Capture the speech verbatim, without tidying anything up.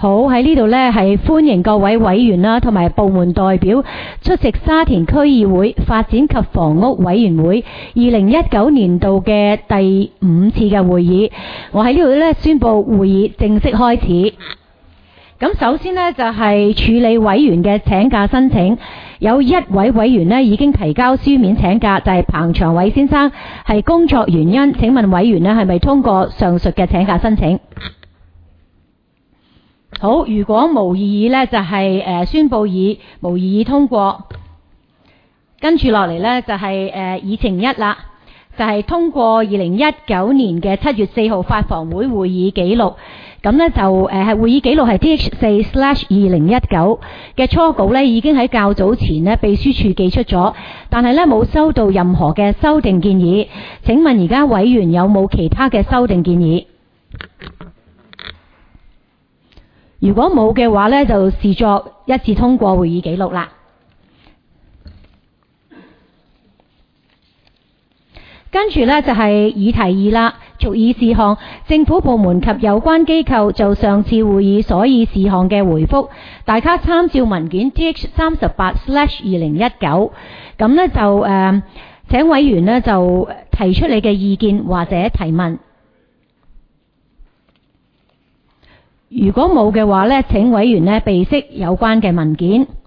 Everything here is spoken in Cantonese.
好，喺呢度呢，係歡迎各位委員啦，同埋部門代表出席沙田區議會發展及房屋委員會二零一九年度嘅第五次嘅會議。我喺呢度呢，宣布會議正式開始。咁首先呢，就係處理委員嘅請假申請，有一位委員呢已經提交書面請假，就係彭長偉先生，係工作原因。請問委員呢係咪通過上述嘅請假申請？好，如果無異議呢，就係、是、誒、呃、宣佈以無異議通過。跟住落嚟呢，就係、是、誒、呃、議程一啦，就係、是、通過二零一九年嘅七月四號法房會會議記錄。咁呢，就誒係、呃、會議記錄係 D H 四 slash 二零一九嘅初稿呢，已經喺較早前呢秘書處寄出咗，但係呢冇收到任何嘅修訂建議。請問而家委員有冇其他嘅修訂建議？如果冇嘅話呢，就視作一致通過會議記錄啦。跟住呢，就係議題二啦，續議事項，政府部門及有關機構就上次會議所議事項嘅回覆，大家參照文件 D H 三十八 slash 二零一九。咁呢，就誒、呃，請委員呢，就提出你嘅意見或者提問。如果冇嘅話呢，請委員呢備悉有關嘅文件。